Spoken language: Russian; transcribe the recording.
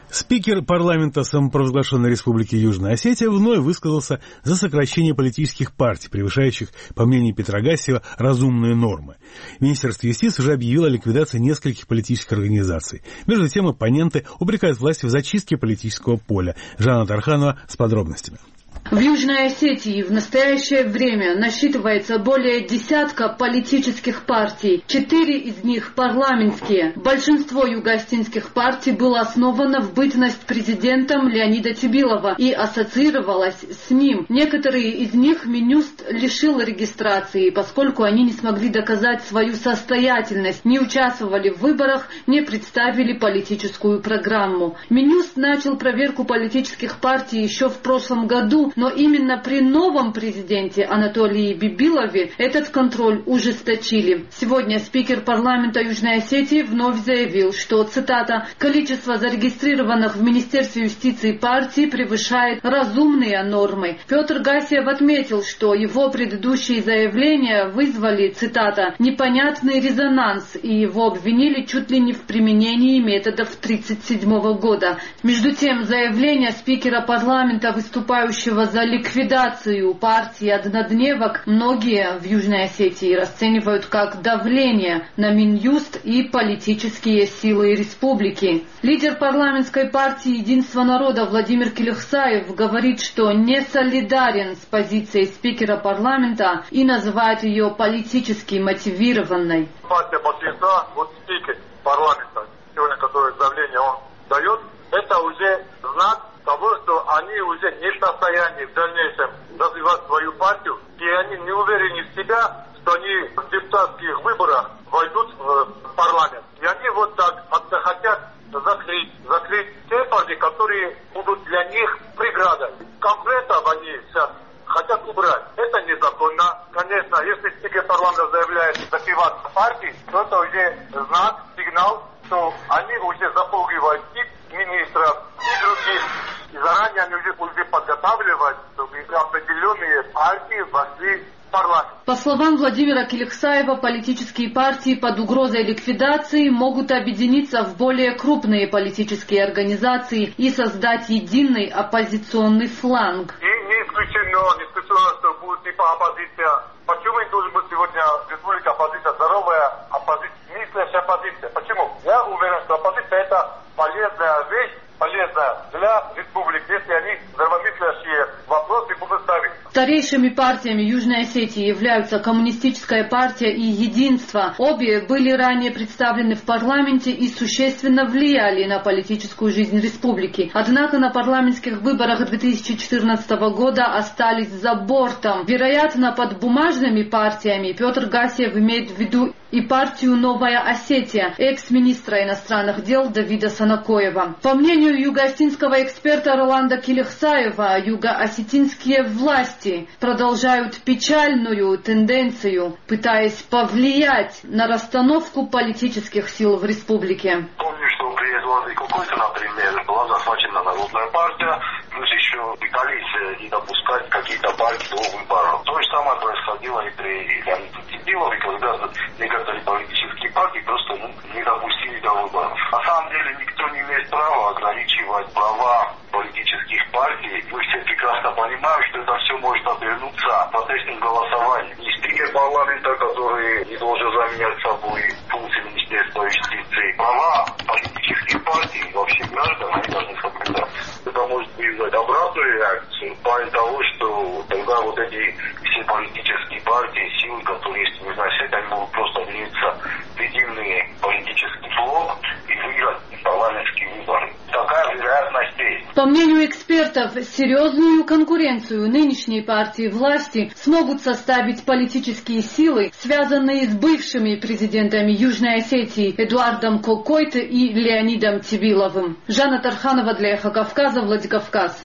Спикер парламента самопровозглашенной Республики Южная Осетия вновь высказался за сокращение политических партий, превышающих, по мнению Петра Гасиева, разумные нормы. Министерство юстиции уже объявило о ликвидации нескольких политических организаций. Между тем, оппоненты упрекают власти в зачистке политического поля. Жанна Тарханова с подробностями. В Южной Осетии в настоящее время насчитывается более десятка политических партий. 4 из них парламентские. Большинство юго-осетинских партий было основано в бытность президентом Леонида Тибилова и ассоциировалось с ним. Некоторые из них Минюст лишил регистрации, поскольку они не смогли доказать свою состоятельность, не участвовали в выборах, не представили политическую программу. Минюст начал проверку политических партий еще в прошлом году, но именно при новом президенте Анатолии Бибилове этот контроль ужесточили. Сегодня спикер парламента Южной Осетии вновь заявил, что, цитата, «количество зарегистрированных в Министерстве юстиции партий превышает разумные нормы». Петр Гасиев отметил, что его предыдущие заявления вызвали, цитата, «непонятный резонанс» и его обвинили чуть ли не в применении методов 1937 года. Между тем, заявление спикера парламента, выступающего за ликвидацию партии однодневок, многие в Южной Осетии расценивают как давление на Минюст и политические силы республики. Лидер парламентской партии «Единство народа» Владимир Килихсаев говорит, что не солидарен с позицией спикера парламента и называет ее политически мотивированной. Партия большинства, вот спикер парламента, сегодня которое заявление он дает, это уже знак того, что они уже не в состоянии в дальнейшем развивать свою партию, и они не уверены в себя, что они в депутатских выборах войдут в парламент. И они вот так хотят закрыть те партии, которые будут для них преградой. Конкретно они сейчас хотят убрать. Это незаконно. Конечно, если спикер парламента заявляет закрывать партии, то это уже знак, сигнал, что они уже запугивают и министров, и других. И заранее они уже будут подготавливать, чтобы определенные партии вошли в парламент. По словам Владимира Килихсаева, политические партии под угрозой ликвидации могут объединиться в более крупные политические организации и создать единый оппозиционный фланг. И не исключено, что будет типа оппозиция. Почему не должен быть сегодня республика оппозиция, здоровая оппозиция, мыслящая оппозиция? Почему? Я уверен, что оппозиция это полезная вещь, полезная для республики, если они здравомыслящие вопросы будут ставить. Старейшими партиями Южной Осетии являются Коммунистическая партия и Единство. Обе были ранее представлены в парламенте и существенно влияли на политическую жизнь республики. Однако на парламентских выборах 2014 года остались за бортом. Вероятно, под бумажными партиями Петр Гасиев имеет в виду и партию «Новая Осетия» экс-министра иностранных дел Давида Санакоева. По мнению юго-осетинского эксперта Роланда Килихсаева, юго-осетинские власти продолжают печальную тенденцию, пытаясь повлиять на расстановку политических сил в республике. Помню, что при Эдуарде Кукуйте, например, была захвачена Народная партия, плюс еще пытались не допускать какие-то партии до выборов. То же самое происходило и при Леониде Тибилове, когда некоторые политические партии просто не допустили до выборов. На самом деле никто не имеет права ограничивать права политических партий. Мы все прекрасно понимаем, что это все может обернуться протестным голосованием. И спикер парламента, который не должен заменять собой функции Министерства юстиции, права политических партий и вообще граждан, они должны соблюдать. Это может вызвать обратную реакцию, в плане того, что тогда вот эти все политические партии, силы, которые есть в Южной Осетии, они могут просто объединиться в единый политический блок и выиграть парламентские выборы. Такая вероятность есть. По мнению экспертов, серьезную конкуренцию нынешней партии власти смогут составить политические силы, связанные с бывшими президентами Южной Осетии Эдуардом Кокойте и Леонидом Тибиловым. Жанна Тарханова для Эхо Кавказа, Владикавказ.